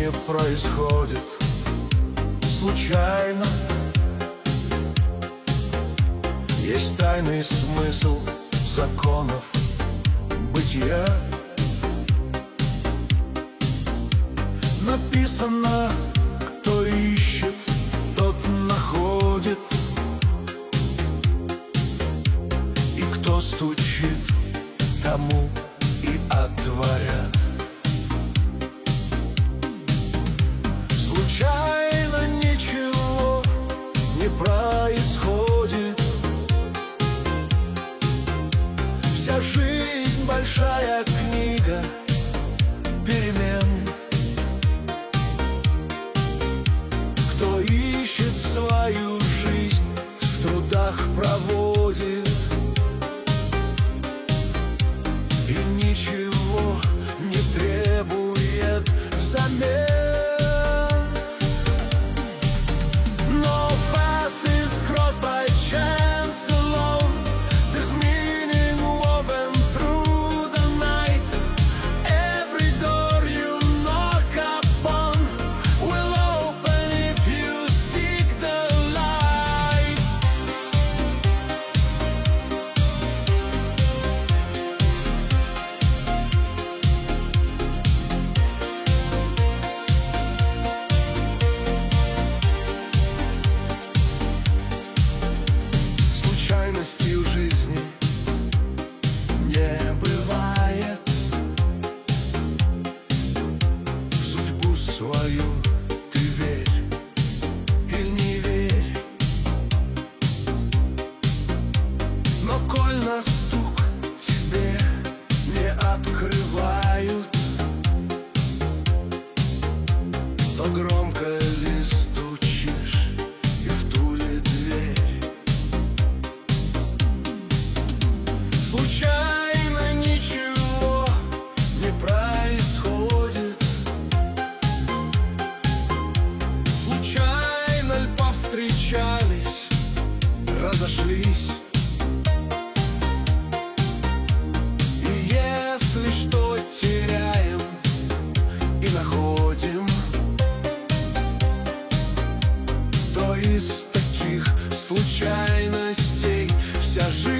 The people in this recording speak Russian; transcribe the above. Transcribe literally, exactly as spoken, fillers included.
не происходит случайно. Есть тайный смысл законов бытия. Написано: кто ищет, тот находит, и кто стучит, тому и отворят. Случайно ничего не происходит. Вся жизнь — большая книга перемен. Кто ищет свою жизнь, в трудах проводит, и ничего не требует взамен. No path is crossed by chance alone. There's meaning woven through the night. Every door you knock upon will open if you seek the light. Случайностей в жизни не бывает. В судьбу свою ты верь или не верь. Но коль на стук тебе не открывают, то громко ли стучишь и в ту ли дверь? Случайно ничего не происходит. Случайно ль повстречались, разошлись? И если что теряем и находим, то из таких случайностей вся жизнь